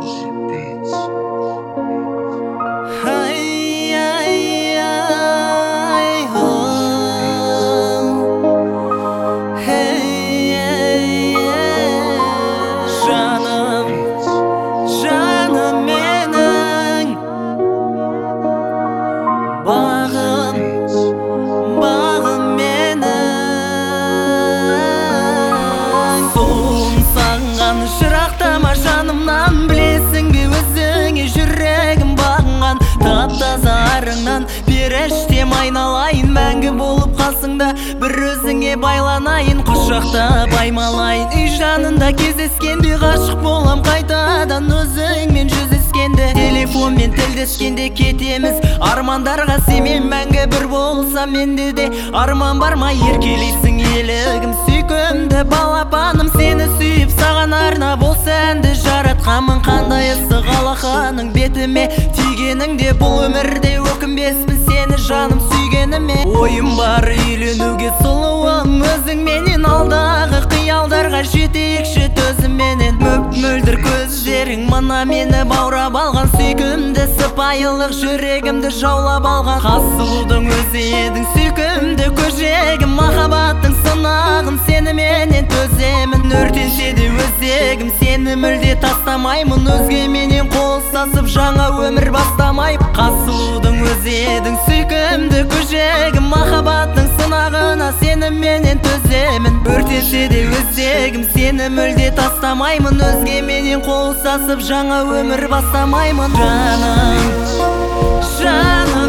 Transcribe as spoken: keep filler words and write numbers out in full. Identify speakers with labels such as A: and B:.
A: Шырақтама жанымнан, білесің бе өзіңе жүрегім бағынған. Тап-таза арыңнан періштем айналайын, мәңгі болып қасыңда бір өзіңе байланайын. Құшақтап аймалайын, үй жанында кездескенде ғашық болам қайтадан өзіңмен жүздескенде. Телефонмен тілдескенде кетеміз армандарға, сенмен мәңгі бір болса менде де арман бар ма? Еркелейсің елігім сүйкімді балапаным, сені сүйіп саған арнап осы әнді жаратқанмын. Қандай ыстық алақаның бетіме тигеніңде, бұл өмірде өкінбеспін сені жаным сүйгеніме. Ойым бар үйленуге сұлуым, өзіңменен алдағы қиялдарға жетейікші төзімменен. Мөп-мөлдір көздерің мына мені баурап алған, сүйкімді сыпайылық жүрегімді жаулап алған. Қасылудың өзі едің сүйкімді көжегім, махаббаттың сынағын сеніменен төземін. Өртенсе де өзегім сені мүлде тастамаймын, өзгеменен қол ұстасып жаңа өмір бастамай. Қасылудың өзі едің сүйкімді көжегім, махаббаттың сынағына сеніменен төземін. Өртенсе де өзегім сені мүлде тастамаймын, өзгеменен қол ұстасып жаңа өмір бастамаймын. Жаным, жаным